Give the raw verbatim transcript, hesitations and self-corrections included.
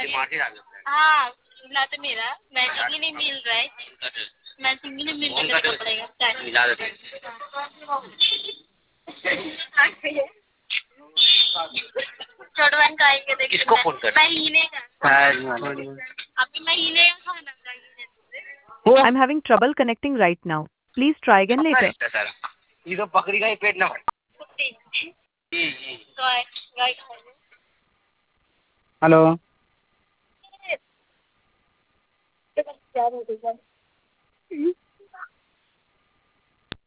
Market आ गया। हाँ ना तो मेरा मैचिंग ही नहीं मिल रहा है, मैचिंग ही नहीं मिल रहा है कपड़े का। मिला देते हैं। छोटवन का आएंगे देखिए। किसको फोन कर? महीने का। अभी महीने का खाना चाहिए। I'm having trouble connecting right now. Please try again later. ये तो बकरी का ही पेट ना भरे। गाय गाय हेलो क्या